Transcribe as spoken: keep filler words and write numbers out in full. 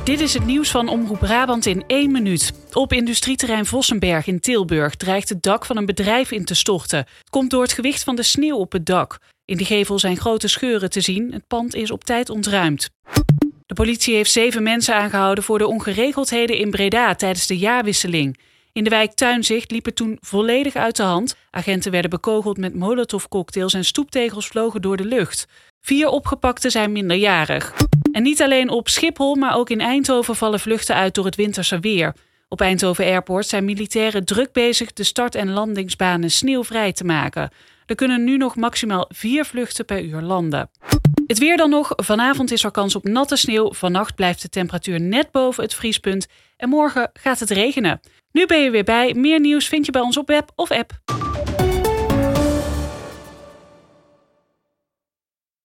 Dit is het nieuws van Omroep Brabant in één minuut. Op industrieterrein Vossenberg in Tilburg dreigt het dak van een bedrijf in te storten. Het komt door het gewicht van de sneeuw op het dak. In de gevel zijn grote scheuren te zien. Het pand is op tijd ontruimd. De politie heeft zeven mensen aangehouden voor de ongeregeldheden in Breda tijdens de jaarwisseling. In de wijk Tuinzicht liep het toen volledig uit de hand. Agenten werden bekogeld met molotovcocktails en stoeptegels vlogen door de lucht. Vier opgepakten zijn minderjarig. En niet alleen op Schiphol, maar ook in Eindhoven vallen vluchten uit door het winterse weer. Op Eindhoven Airport zijn militairen druk bezig de start- en landingsbanen sneeuwvrij te maken. Er kunnen nu nog maximaal vier vluchten per uur landen. Het weer dan nog. Vanavond is er kans op natte sneeuw. Vannacht blijft de temperatuur net boven het vriespunt. En morgen gaat het regenen. Nu ben je weer bij. Meer nieuws vind je bij ons op web of app.